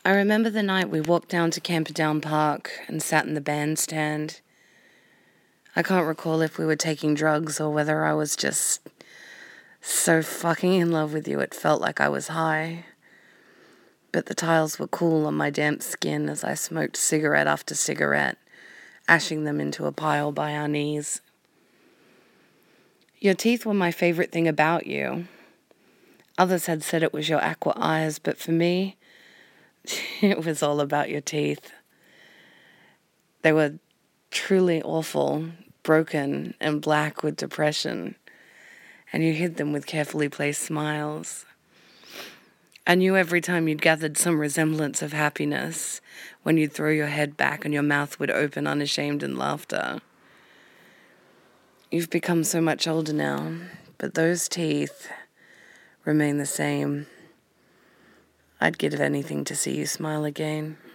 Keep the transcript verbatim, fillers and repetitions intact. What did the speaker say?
I remember the night we walked down to Camperdown Park and sat in the bandstand. I can't recall if we were taking drugs or whether I was just so fucking in love with you it felt like I was high. But the tiles were cool on my damp skin as I smoked cigarette after cigarette, ashing them into a pile by our knees. Your teeth were my favourite thing about you. Others had said it was your aqua eyes, but for me, it was all about your teeth. They were truly awful, broken and black with depression, and you hid them with carefully placed smiles. I knew every time you'd gathered some resemblance of happiness, when you'd throw your head back and your mouth would open unashamed in laughter. You've become so much older now, but those teeth remain the same. I'd give anything to see you smile again.